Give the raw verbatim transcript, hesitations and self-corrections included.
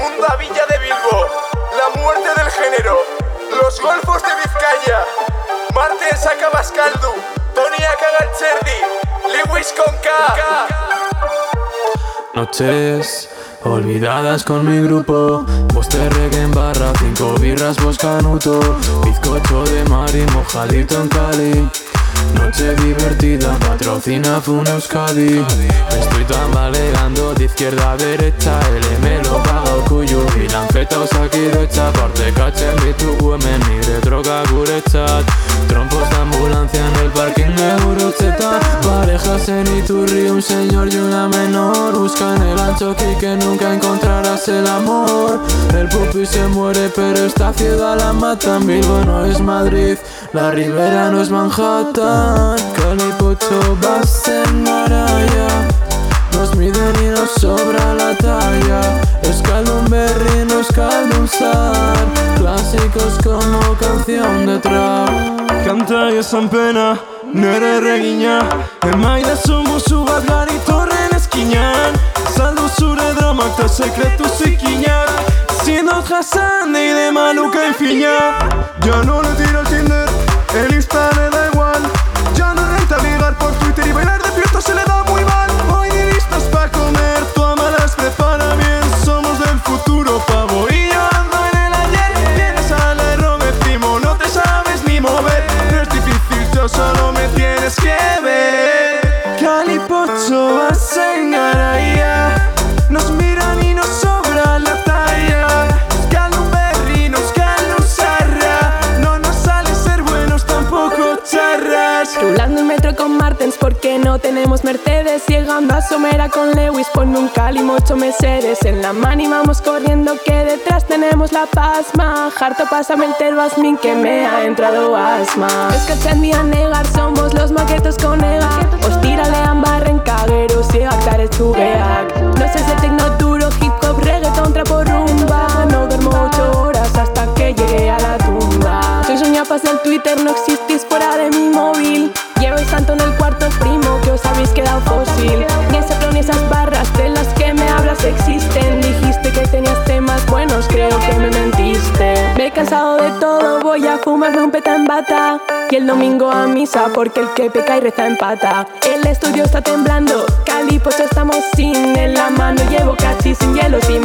Segunda Villa de Bilbo, la muerte del género, los golfos de Vizcaya, Marten saca Baskaldu, Tony Akagalcherdi, Lewis con K. Noches olvidadas con mi grupo, poste reggae en barra, cinco birras, vos canuto, bizcocho de mar y mojadito en Cali. Noche divertida, patrocina Fun Euskadi. Estoy tambaleando de izquierda a derecha, el M lo paga Urkullu y lanfeta Osakidetza. Parte katzen ditugu hemen nire droga guretzat, trompos de ambulancia en el parking de Gurutzetan. Parejas en Iturri, un señor y una menor, buscan el Antzoki que nunca encontrarás el amor. El pupi se muere pero esta ciudad la matan. Bilbo no es Madrid, la Ribera no es Manhattan. Kalipocho bazen garaia, nos miden y nos sobra la talla. Euskaldun berri, no euskaldun zahar, clásicos como canción de trap. Kanta esan pena, nere regina, emaidazu musu bat Garitorren eskinan. Saldu zure dramak ta sekretu zikinak, ezin dut jasan deide maluka infina. Ya no le tiro al Tinder, el Insta le da igual. Ya no renta ligar por Twitter y bailar de fiesta se le da muy mal. Hoy ni listos pa' comer, tu ama las prepara bien. Somos del futuro, pavo, y yo ando en el ayer. Vienes al error, me primo, no te sabes ni mover. No es difícil, yo solo me tienes que ver. Kalipocho bazen garaia, nos miran y nos sobra la talla. Euskaldun berri, no euskaldun zaharra, no nos sale ser buenos, tampoco charras. Rulando el metro con Martens porque no tenemos Mercedes. Llegando a Somera con Lewis, ponme un Calimocho Mercedes. En la mani vamos corriendo que detrás tenemos la pasma. Harto pásame el Terbasmin que me ha entrado asma. Euskaltzaindia a negar, somos los maquetos con ega. Ostiralean barrencagueros y actares txugeak. No sé si tecno duro, hip hop, reggaeton, trapo, rumba. No duermo ocho horas hasta que llegue a la tumba. Soy soñapas del Twitter, no existís fuera de mi móvil. Llevo el santo en el cuarto, primo, que os habéis quedado fósil. Ni ese flow ni esas barras de las que me hablas existen. Dijiste que tenías temas buenos, creo que me mentiste. Me he cansado de todo, voy a fumarme un peta en bata. Y el domingo a misa, porque el que peca y reza empata. El estudio está temblando, Kalipocho estamos sin. En la mano llevo cachis sin hielo, sin